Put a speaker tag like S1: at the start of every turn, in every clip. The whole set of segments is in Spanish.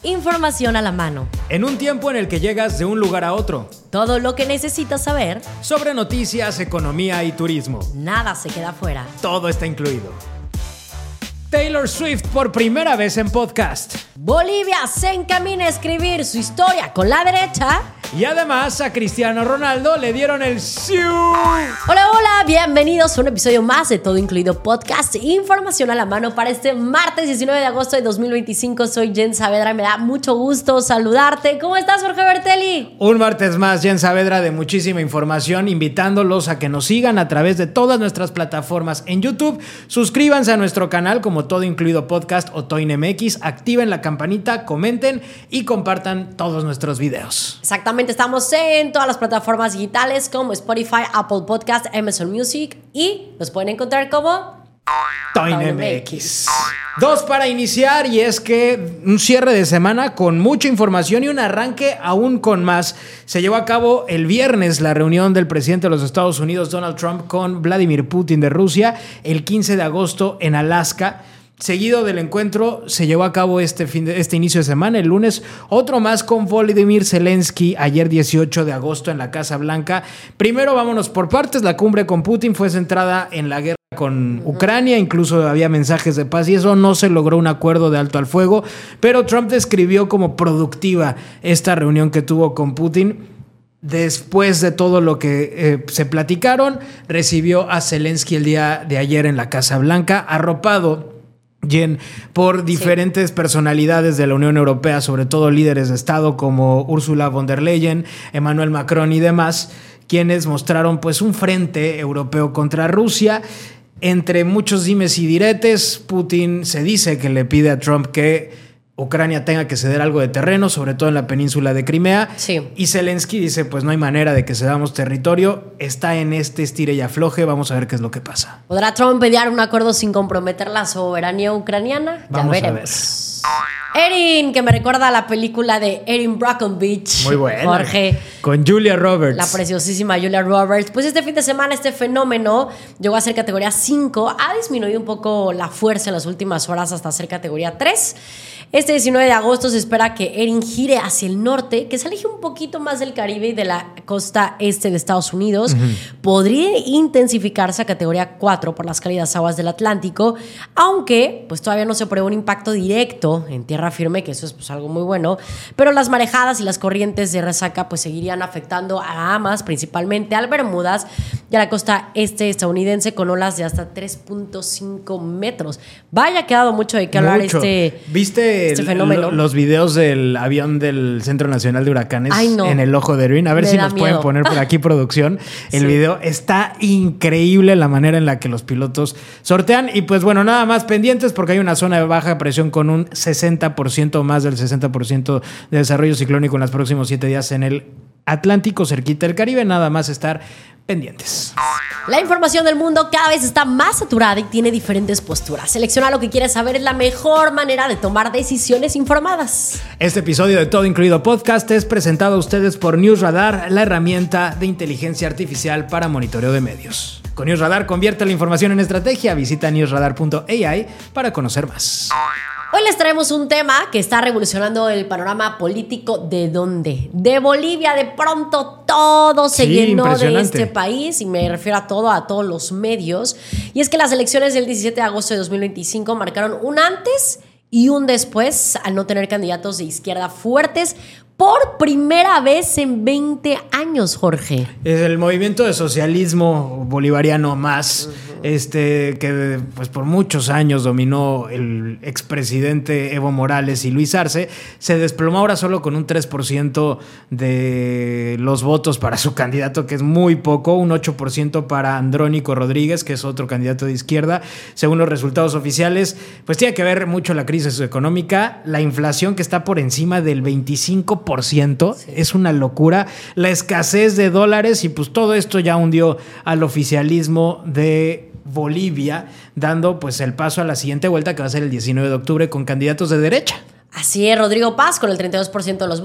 S1: Información a la mano.
S2: En un tiempo en el que llegas de un lugar a otro.
S1: Todo lo que necesitas saber
S2: Sobre noticias, economía y turismo.
S1: Nada se queda fuera.
S2: Todo está incluido. Taylor Swift por primera vez en podcast.
S1: Bolivia se encamina a escribir su historia con la derecha.
S2: Y además a Cristiano Ronaldo le dieron el ¡siu!
S1: Hola, hola, bienvenidos a un episodio más de Todo Incluido Podcast. Información a la mano para este martes 19 de agosto de 2025. Soy Jen Saavedra y me da mucho gusto saludarte. ¿Cómo estás, Jorge Bertelli?
S2: Un martes más, Jen Saavedra, de muchísima información, invitándolos a que nos sigan a través de todas nuestras plataformas en YouTube. Suscríbanse a nuestro canal como Todo Incluido Podcast o ToinMX. Activen la campanita, comenten y compartan todos nuestros videos.
S1: Exactamente, estamos en todas las plataformas digitales como Spotify, Apple Podcast, Amazon Music y nos pueden encontrar como
S2: ToinMX. Dos para iniciar, y es que un cierre de semana con mucha información y un arranque aún con más. Se llevó a cabo el viernes la reunión del presidente de los Estados Unidos, Donald Trump, con Vladimir Putin de Rusia, el 15 de agosto en Alaska. Seguido del encuentro se llevó a cabo este inicio de semana, el lunes, otro más con Volodymyr Zelensky ayer 18 de agosto en la Casa Blanca. Primero vámonos por partes. La cumbre con Putin fue centrada en la guerra con Ucrania, incluso había mensajes de paz y eso no se logró un acuerdo de alto al fuego, pero Trump describió como productiva esta reunión que tuvo con Putin. Después de todo lo que se platicaron, recibió a Zelensky el día de ayer en la Casa Blanca, arropado por diferentes personalidades de la Unión Europea, sobre todo líderes de Estado como Ursula von der Leyen, Emmanuel Macron y demás, quienes mostraron pues un frente europeo contra Rusia. Entre muchos dimes y diretes, Putin se dice que le pide a Trump que Ucrania tenga que ceder algo de terreno, sobre todo en la península de Crimea.
S1: Sí.
S2: Y Zelensky dice, pues no hay manera de que cedamos territorio. Está en este estire y afloje. Vamos a ver qué es lo que pasa.
S1: ¿Podrá Trump mediar un acuerdo sin comprometer la soberanía ucraniana?
S2: Vamos
S1: ya veremos. Erin, que me recuerda a la película de Erin Brockovich.
S2: Muy buena.
S1: Jorge.
S2: Con Julia Roberts.
S1: La preciosísima Julia Roberts. Pues este fin de semana este fenómeno llegó a ser categoría 5. Ha disminuido un poco la fuerza en las últimas horas hasta ser categoría 3. Este 19 de agosto se espera que Erin gire hacia el norte, que se aleje un poquito más del Caribe y de la costa este de Estados Unidos. Podría intensificarse a categoría 4 por las cálidas aguas del Atlántico, aunque pues todavía no se prevé un impacto directo en tierra firme, que eso es pues algo muy bueno, pero las marejadas y las corrientes de resaca pues seguirían afectando a Bahamas, principalmente al Bermudas y a la costa este estadounidense con olas de hasta 3.5 metros. Vaya, que ha dado mucho de qué hablar
S2: ¿Viste
S1: este fenómeno?
S2: Los videos del avión del Centro Nacional de Huracanes?
S1: Ay, no.
S2: En el ojo de Erin? A ver si nos pueden poner por aquí, producción. El video está increíble, la manera en la que los pilotos sortean. Y pues bueno, nada más pendientes porque hay una zona de baja presión con un 60%, más del 60% de desarrollo ciclónico en los próximos 7 días en el Atlántico, cerquita del Caribe. Nada más estar pendientes.
S1: La información del mundo cada vez está más saturada y tiene diferentes posturas. Selecciona lo que quieres saber, es la mejor manera de tomar decisiones informadas.
S2: Este episodio de Todo Incluido Podcast es presentado a ustedes por NewsRadar, la herramienta de inteligencia artificial para monitoreo de medios. Con NewsRadar convierte la información en estrategia. Visita newsradar.ai para conocer más.
S1: Hoy les traemos un tema que está revolucionando el panorama político. ¿De dónde? De Bolivia. De pronto todo se llenó de este país, y me refiero a todos los medios. Y es que las elecciones del 17 de agosto de 2025 marcaron un antes y un después al no tener candidatos de izquierda fuertes por primera vez en 20 años, Jorge.
S2: Es el movimiento de socialismo bolivariano más, que pues por muchos años dominó el expresidente Evo Morales y Luis Arce, se desplomó ahora solo con un 3% de los votos para su candidato, que es muy poco, un 8% para Andrónico Rodríguez, que es otro candidato de izquierda. Según los resultados oficiales, pues tiene que ver mucho la crisis económica, la inflación que está por encima del 25%, es una locura, la escasez de dólares, y pues todo esto ya hundió al oficialismo de Bolivia, dando pues el paso a la siguiente vuelta, que va a ser el 19 de octubre con candidatos de derecha.
S1: Así es, Rodrigo Paz con el 32% de los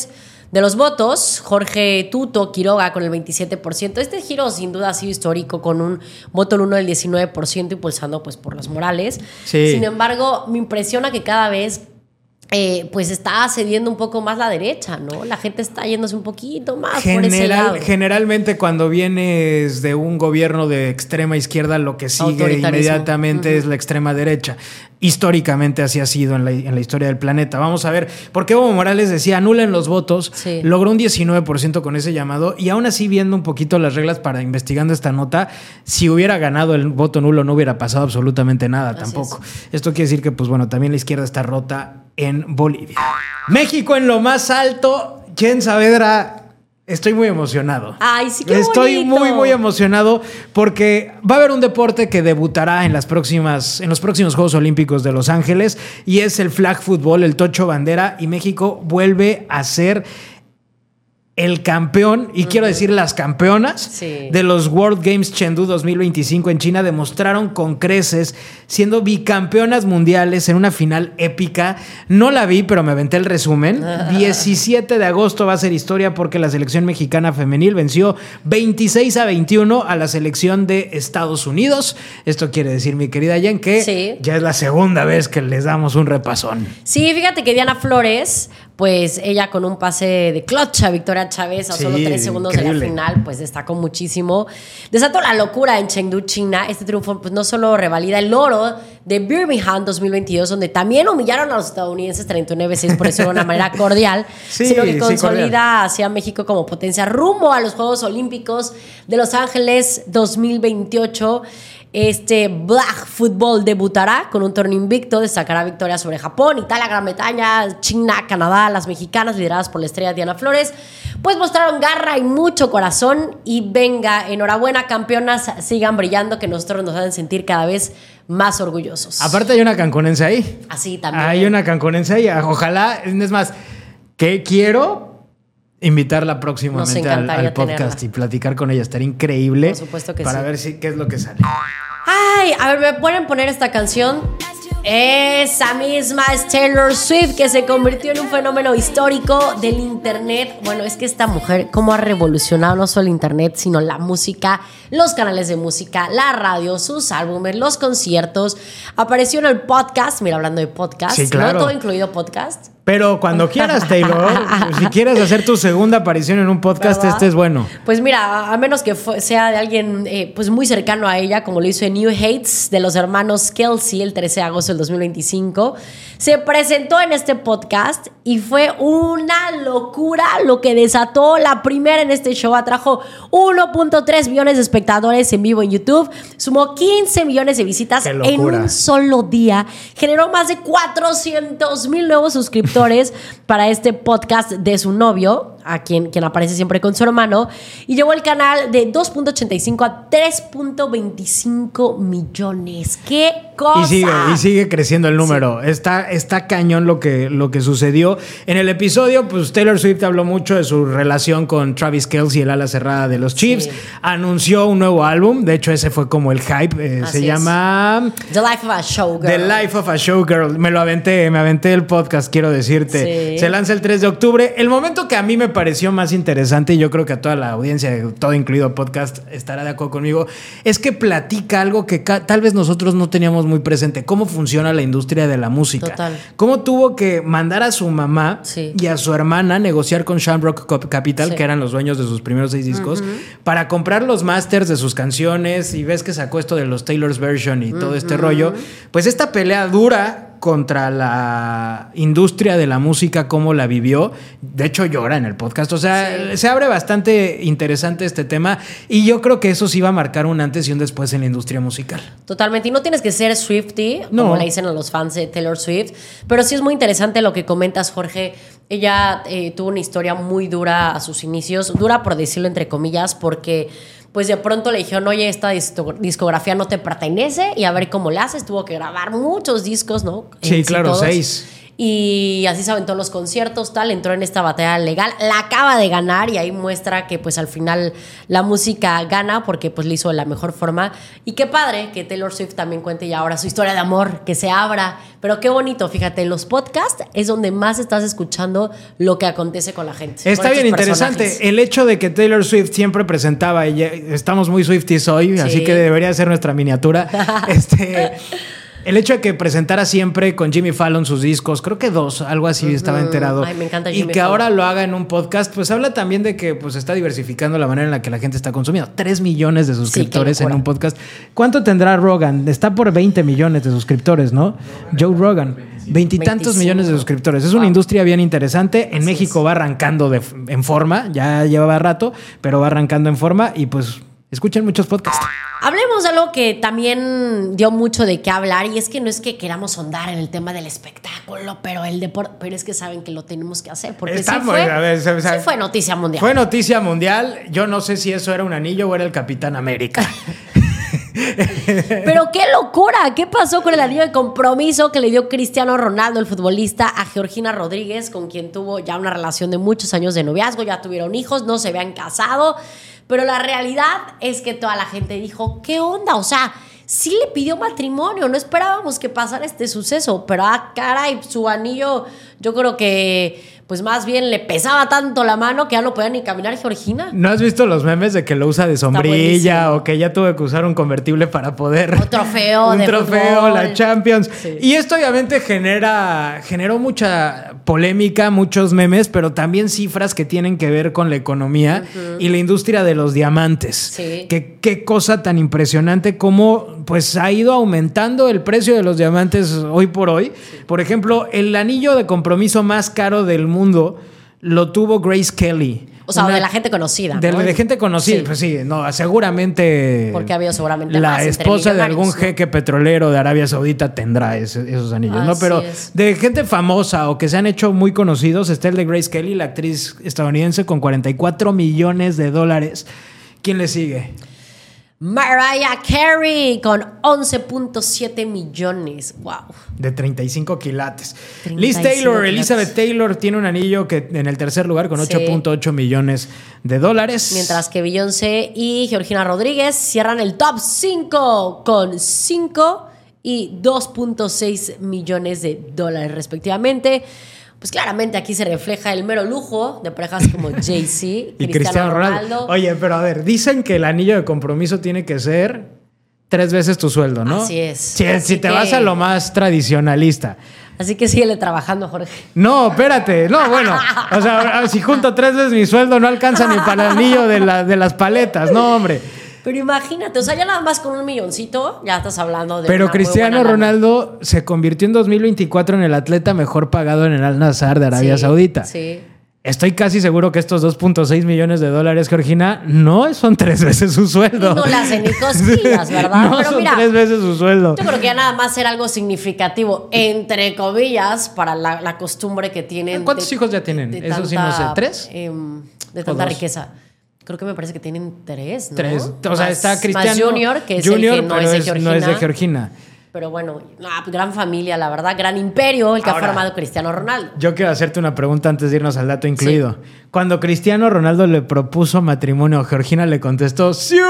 S1: votos, Jorge Tuto Quiroga con el 27%. Este giro sin duda ha sido histórico, con un voto el 1 del 19%, impulsando pues por los Morales.
S2: Sí.
S1: Sin embargo, me impresiona que cada vez pues está cediendo un poco más la derecha, ¿no? La gente está yéndose un poquito más por ese lado.
S2: Generalmente cuando vienes de un gobierno de extrema izquierda, lo que sigue inmediatamente es la extrema derecha. Históricamente así ha sido en la historia del planeta. Vamos a ver, porque Evo Morales decía, anulen los votos, logró un 19% con ese llamado, y aún así, viendo un poquito las reglas para investigando esta nota, si hubiera ganado el voto nulo no hubiera pasado absolutamente nada tampoco. Esto quiere decir que, pues bueno, también la izquierda está rota en Bolivia. México en lo más alto. Jen Saavedra, estoy muy emocionado.
S1: Ay, sí, qué
S2: Estoy
S1: bonito.
S2: muy, muy emocionado porque va a haber un deporte que debutará en los próximos Juegos Olímpicos de Los Ángeles, y es el flag football, el tocho bandera, y México vuelve a ser el campeón, y quiero decir las campeonas de los World Games Chengdu 2025 en China. Demostraron con creces, siendo bicampeonas mundiales en una final épica. No la vi, pero me aventé el resumen. 17 de agosto va a ser historia porque la selección mexicana femenil venció 26-21 a la selección de Estados Unidos. Esto quiere decir, mi querida Jen, que ya es la segunda vez que les damos un repasón.
S1: Sí, fíjate que Diana Flores, pues ella con un pase de clutch a Victoria Chávez a solo 3 segundos de la final, pues destacó muchísimo. Desató la locura en Chengdu, China. Este triunfo pues no solo revalida el oro de Birmingham 2022, donde también humillaron a los estadounidenses 39-6, por decirlo de una manera cordial, sino que consolida hacia México como potencia rumbo a los Juegos Olímpicos de Los Ángeles 2028. Black Football debutará con un torneo invicto, destacará victorias sobre Japón, Italia, Gran Bretaña, China, Canadá. Las mexicanas, lideradas por la estrella Diana Flores, pues mostraron garra y mucho corazón. Y venga, enhorabuena, campeonas, sigan brillando, que nosotros nos hacen sentir cada vez más orgullosos.
S2: Aparte hay una cancunense ahí.
S1: Así también.
S2: Hay una cancunense ahí. Ojalá, es más, que quiero invitarla próximamente al podcast y platicar con ella. Estaría increíble.
S1: Por supuesto que
S2: para ver qué es lo que sale.
S1: Ay, a ver, ¿me pueden poner esta canción? Esa misma es Taylor Swift, que se convirtió en un fenómeno histórico del internet. Bueno, es que esta mujer, cómo ha revolucionado no solo el internet, sino la música, los canales de música, la radio, sus álbumes, los conciertos. Apareció en el podcast, mira, hablando de podcast,
S2: sí, claro.
S1: ¿No todo incluido podcast?
S2: Pero cuando quieras, Taylor, si quieres hacer tu segunda aparición en un podcast, ¿verdad? Este es bueno.
S1: Pues mira, a menos que sea de alguien pues muy cercano a ella, como lo hizo en New Hates, de los hermanos Kelsey, el 13 de agosto del 2025, se presentó en este podcast y fue una locura lo que desató. La primera en este show atrajo 1.3 millones de espectadores en vivo en YouTube, sumó 15 millones de visitas en un solo día, generó más de 400,000 nuevos suscriptores para este podcast de su novio, a quien aparece siempre con su hermano, y llevó el canal de 2.85 a 3.25 millones. ¡Qué cosa!
S2: Y sigue creciendo el número. Sí. Está cañón lo que sucedió. En el episodio, pues Taylor Swift habló mucho de su relación con Travis Kelce, el ala cerrada de los Chiefs. Sí. Anunció un nuevo álbum. De hecho, ese fue como el hype. Se llama
S1: The Life of a Showgirl.
S2: The Life of a Showgirl. Me aventé el podcast, quiero decirte. Sí. Se lanza el 3 de octubre. El momento que a mí me pareció más interesante, y yo creo que a toda la audiencia, todo incluido podcast, estará de acuerdo conmigo, es que platica algo que tal vez nosotros no teníamos muy presente: cómo funciona la industria de la música.
S1: Total.
S2: Cómo tuvo que mandar a su mamá y a su hermana negociar con Shamrock Capital, que eran los dueños de sus primeros 6 discos, para comprar los masters de sus canciones. Y ves que sacó esto de los Taylor's Version y todo este rollo. Pues esta pelea dura contra la industria de la música, cómo la vivió. De hecho, llora en el podcast. O sea, se abre bastante interesante este tema, y yo creo que eso sí va a marcar un antes y un después en la industria musical.
S1: Totalmente. Y no tienes que ser Swiftie, como le dicen a los fans de Taylor Swift, pero sí es muy interesante lo que comentas, Jorge. Ella tuvo una historia muy dura a sus inicios, dura por decirlo entre comillas, porque pues de pronto le dijeron, oye, esta discografía no te pertenece, y a ver cómo le haces. Tuvo que grabar muchos discos, ¿no?
S2: Sí, claro, 6.
S1: Y así se aventó los conciertos, tal, entró en esta batalla legal, la acaba de ganar, y ahí muestra que pues al final la música gana, porque pues le hizo de la mejor forma. Y qué padre que Taylor Swift también cuente ya ahora su historia de amor, que se abra. Pero qué bonito, fíjate, los podcasts es donde más estás escuchando lo que acontece con la gente.
S2: Está bien interesante el hecho de que Taylor Swift siempre presentaba, y estamos muy Swifties hoy, así que debería ser nuestra miniatura, El hecho de que presentara siempre con Jimmy Fallon sus discos, creo que 2, algo así, estaba enterado.
S1: Ay, me encanta Jimmy
S2: Y que
S1: Fallon.
S2: ahora lo haga en un podcast, pues habla también de que pues está diversificando la manera en la que la gente está consumiendo. 3 millones de suscriptores
S1: qué
S2: en
S1: locura.
S2: un podcast. ¿Cuánto tendrá Rogan? Está por 20 millones de suscriptores, ¿no? Joe Rogan. 20 y tantos
S1: 25.
S2: millones de suscriptores. Es una industria bien interesante. En
S1: Así
S2: México
S1: es.
S2: va arrancando en forma. Ya llevaba rato, pero va arrancando en forma. Y pues escuchen muchos podcasts.
S1: Hablemos de algo que también dio mucho de qué hablar, y es que no es que queramos ahondar en el tema del espectáculo, pero el deporte, pero es que saben que lo tenemos que hacer, porque
S2: Está
S1: sí
S2: muy- a ver,
S1: sí fue noticia mundial.
S2: Fue noticia mundial. Yo no sé si eso era un anillo o era el Capitán América.
S1: Pero qué locura, ¿qué pasó con el anillo de compromiso que le dio Cristiano Ronaldo, el futbolista, a Georgina Rodríguez, con quien tuvo ya una relación de muchos años de noviazgo? Ya tuvieron hijos, no se habían casado, pero la realidad es que toda la gente dijo, ¿qué onda? O sea, sí le pidió matrimonio, no esperábamos que pasara este suceso, pero caray, su anillo, yo creo que pues más bien le pesaba tanto la mano que ya no podía ni caminar Georgina.
S2: ¿No has visto los memes de que lo usa de sombrilla
S1: buenísimo.
S2: o que ya tuve que usar un convertible para poder...
S1: Un trofeo
S2: un
S1: de
S2: trofeo,
S1: fútbol.
S2: la Champions.
S1: Sí.
S2: Y esto obviamente generó mucha polémica, muchos memes, pero también cifras que tienen que ver con la economía y la industria de los diamantes.
S1: Sí.
S2: Qué cosa tan impresionante cómo pues ha ido aumentando el precio de los diamantes hoy por hoy. Sí. Por ejemplo, el anillo de compromiso más caro del mundo lo tuvo Grace Kelly.
S1: O sea, de la gente conocida. ¿no?
S2: De gente conocida,
S1: Sí.
S2: pues sí, no, seguramente.
S1: Porque había seguramente
S2: la
S1: más entre
S2: esposa de
S1: millonarios,
S2: algún
S1: ¿no?
S2: jeque petrolero de Arabia Saudita tendrá esos anillos, ¿no?
S1: Así
S2: Pero
S1: es.
S2: de gente famosa o que se han hecho muy conocidos, está el de Grace Kelly, la actriz estadounidense, con 44 millones de dólares. ¿Quién le sigue?
S1: Mariah Carey con 11.7 millones. Wow.
S2: De 35 quilates.
S1: 35
S2: Liz Taylor,
S1: quilates.
S2: Elizabeth Taylor tiene un anillo que en el tercer lugar con
S1: Sí.
S2: 8.8 millones de dólares.
S1: Mientras que Beyoncé y Georgina Rodríguez cierran el top 5 con 5 y 2.6 millones de dólares respectivamente. Pues claramente aquí se refleja el mero lujo de parejas como Jay-Z
S2: y Cristiano Ronaldo. Oye, pero a ver, dicen que el anillo de compromiso tiene que ser 3 veces tu sueldo, ¿no?
S1: Así es.
S2: Si
S1: Así
S2: te
S1: que-
S2: vas a lo más tradicionalista.
S1: Así que síguele trabajando, Jorge.
S2: No, espérate. No, bueno. O sea, si junto 3 veces mi sueldo no alcanza ni para el anillo de las paletas. No, hombre.
S1: Pero imagínate, o sea, ya nada más con $1 milloncito ya estás hablando de
S2: Pero
S1: una muy
S2: Cristiano
S1: buena lana.
S2: Ronaldo se convirtió en 2024 en el atleta mejor pagado en el Al-Nassr de Arabia
S1: Sí,
S2: Saudita.
S1: Sí.
S2: Estoy casi seguro que estos 2.6 millones de dólares, Georgina, no son 3 veces su sueldo.
S1: Y no le hacen ni cosquillas, ¿verdad?
S2: No
S1: Pero
S2: son
S1: mira,
S2: 3 veces su sueldo.
S1: yo creo que ya nada más era algo significativo, entre comillas, para la costumbre que tienen.
S2: ¿Cuántos hijos ya tienen? Eso sí no sé. ¿3?
S1: De tanta
S2: 2?
S1: riqueza. Creo que me parece que tienen 3, ¿no?
S2: 3. O sea,
S1: Más-
S2: está Cristiano
S1: Más Junior, que es
S2: Junior,
S1: el que no
S2: pero
S1: es de Georgina.
S2: no es de Georgina.
S1: Pero bueno, gran familia, la verdad, gran imperio el que
S2: Ahora,
S1: ha formado Cristiano Ronaldo.
S2: Yo quiero hacerte una pregunta antes de irnos al dato incluido. Cuando Cristiano Ronaldo le propuso matrimonio, Georgina le contestó ¡Siu!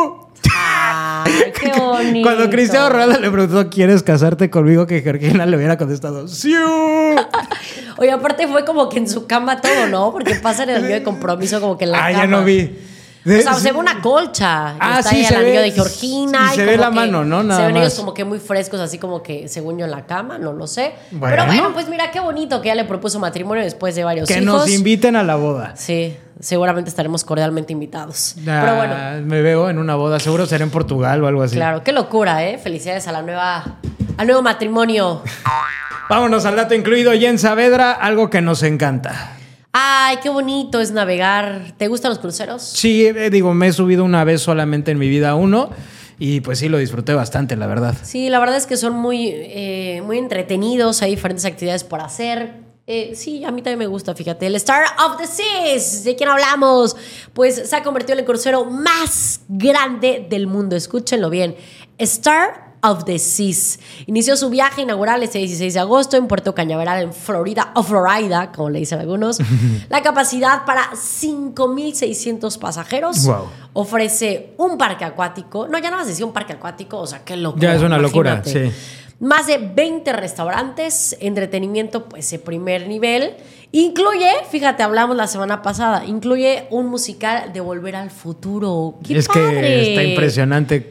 S1: ¡Ay, qué bonito!
S2: Cuando Cristiano Ronaldo le preguntó ¿quieres casarte conmigo? Que Georgina le hubiera contestado ¡Siu!
S1: Oye, aparte fue como que en su cama todo, ¿no? Porque pasa el anillo de compromiso como que en la cama.
S2: Ya no vi.
S1: O sea, se ve una colcha. Y está ahí el
S2: se
S1: anillo
S2: ve,
S1: de Georgina.
S2: y se
S1: como
S2: ve la
S1: que
S2: mano, ¿no? Nada
S1: se ven ellos
S2: más.
S1: como que muy frescos, así como que según yo en la cama, no lo sé.
S2: Bueno.
S1: Pero bueno, pues mira, qué bonito que ya le propuso matrimonio después de varios
S2: Que
S1: hijos.
S2: nos inviten a la boda.
S1: Sí, seguramente estaremos cordialmente invitados. Pero bueno,
S2: Me veo en una boda. Seguro será en Portugal o algo así.
S1: claro, qué locura, ¿eh? Felicidades a al nuevo matrimonio.
S2: Vámonos al dato incluido. Jen Saavedra, algo que nos encanta.
S1: Ay, qué bonito es navegar. ¿Te gustan los cruceros?
S2: Sí, digo, me he subido una vez solamente en mi vida uno y pues sí lo disfruté bastante, la verdad.
S1: Sí, la verdad es que son muy entretenidos, hay diferentes actividades por hacer. Sí, a mí también me gusta, fíjate. El Star of the Seas, ¿de quién hablamos? Pues se ha convertido en el crucero más grande del mundo. Escúchenlo bien. Star of the Seas. Inició su viaje inaugural este 16 de agosto en Puerto Cañaveral, en Florida, o Florida, como le dicen algunos. La capacidad para 5,600 pasajeros.
S2: Wow.
S1: Ofrece un parque acuático. No, ya nada más decía un parque acuático, o sea, qué locura.
S2: Ya es una locura,
S1: imagínate.
S2: sí.
S1: Más de 20 restaurantes, entretenimiento pues de primer nivel. Incluye, fíjate, hablamos la semana pasada, incluye un musical de Volver al Futuro. ¡Qué
S2: Es
S1: padre!
S2: que está impresionante.
S1: Qué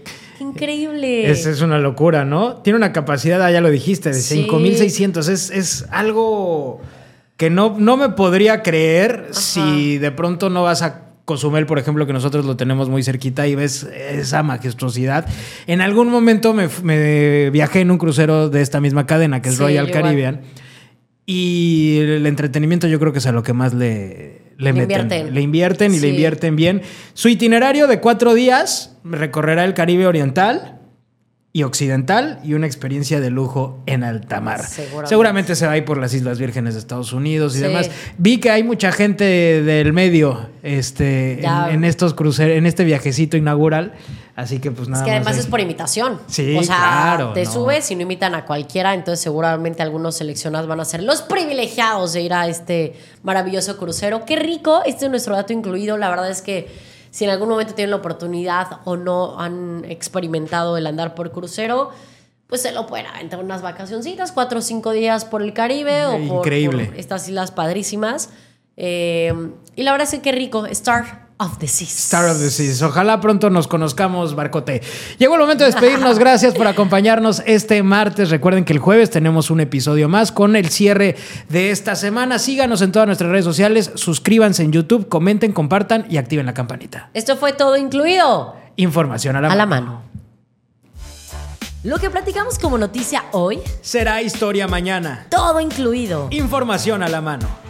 S1: increíble.
S2: Es una locura, ¿no? Tiene una capacidad, ya lo dijiste, de 5,600. Es algo que no me podría creer si de pronto no vas a Cozumel, por ejemplo, que nosotros lo tenemos muy cerquita y ves esa majestuosidad. En algún momento me viajé en un crucero de esta misma cadena, que es Royal Caribbean. Y el entretenimiento yo creo que es a lo que más le meten. Le invierten bien. Su itinerario de 4 días recorrerá el Caribe oriental y occidental y una experiencia de lujo en alta mar. Seguramente se va a ir por las Islas Vírgenes de Estados Unidos y demás. Vi que hay mucha gente del medio en estos cruceros, en este viajecito inaugural. Así que pues nada más.
S1: Es que además es por invitación.
S2: Sí,
S1: o sea,
S2: claro.
S1: Te subes y no invitan a cualquiera, entonces seguramente algunos seleccionados van a ser los privilegiados de ir a este maravilloso crucero. ¡Qué rico! Este es nuestro dato incluido. La verdad es que si en algún momento tienen la oportunidad o no han experimentado el andar por crucero, pues se lo pueden aventar unas vacacioncitas, 4 o 5 días por el Caribe o por estas islas padrísimas. Y la verdad es que qué rico. Star of the Seas.
S2: Ojalá pronto nos conozcamos, Barcote. Llegó el momento de despedirnos. Gracias por acompañarnos este martes. Recuerden que el jueves tenemos un episodio más con el cierre de esta semana. Síganos en todas nuestras redes sociales. Suscríbanse en YouTube, comenten, compartan y activen la campanita.
S1: Esto fue todo incluido.
S2: Información a la mano.
S1: Lo que platicamos como noticia hoy
S2: será historia mañana.
S1: Todo incluido.
S2: Información a la mano.